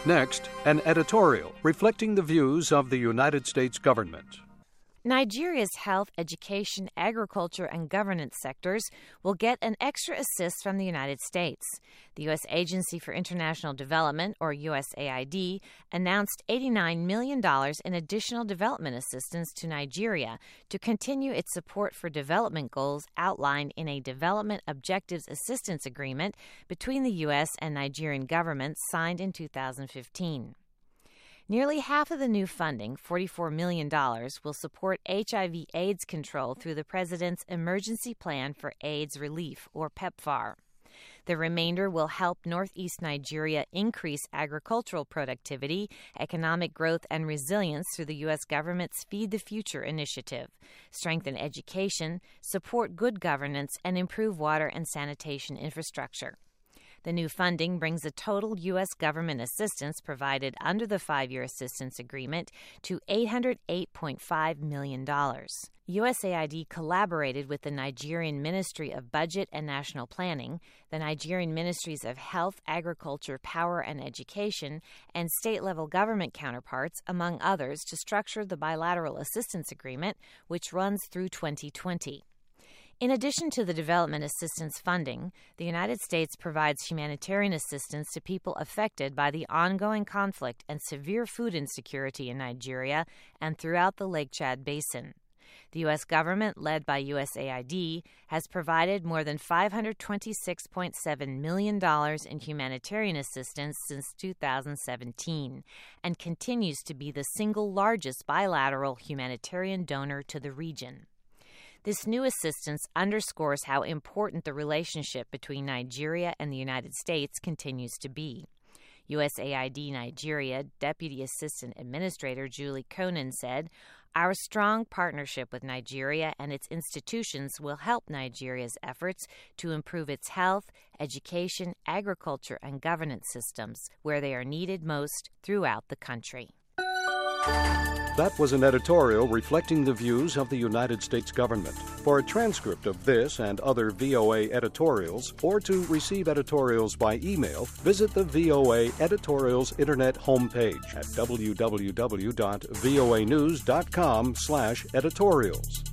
Next, an editorial reflecting the views of the United States government. Nigeria's health, education, agriculture, and governance sectors will get an extra assist from the United States. The U.S. Agency for International Development, or USAID, announced $89 million in additional development assistance to Nigeria to continue its support for development goals outlined in a Development Objectives Assistance Agreement between the U.S. and Nigerian governments signed in 2015. Nearly half of the new funding, $44 million, will support HIV/AIDS control through the President's Emergency Plan for AIDS Relief, or PEPFAR. The remainder will help Northeast Nigeria increase agricultural productivity, economic growth, and resilience through the U.S. government's Feed the Future initiative, strengthen education, support good governance, and improve water and sanitation infrastructure. The new funding brings the total U.S. government assistance provided under the 5-year assistance agreement to $808.5 million. USAID collaborated with the Nigerian Ministry of Budget and National Planning, the Nigerian Ministries of Health, Agriculture, Power, and Education, and state-level government counterparts, among others, to structure the bilateral assistance agreement, which runs through 2020. In addition to the development assistance funding, the United States provides humanitarian assistance to people affected by the ongoing conflict and severe food insecurity in Nigeria and throughout the Lake Chad Basin. The U.S. government, led by USAID, has provided more than $526.7 million in humanitarian assistance since 2017 and continues to be the single largest bilateral humanitarian donor to the region. This new assistance underscores how important the relationship between Nigeria and the United States continues to be. USAID Nigeria Deputy Assistant Administrator Julie Conan said, "Our strong partnership with Nigeria and its institutions will help Nigeria's efforts to improve its health, education, agriculture, and governance systems where they are needed most throughout the country." That was an editorial reflecting the views of the United States government. For a transcript of this and other VOA editorials, or to receive editorials by email, visit the VOA Editorials Internet homepage at www.voanews.com/editorials.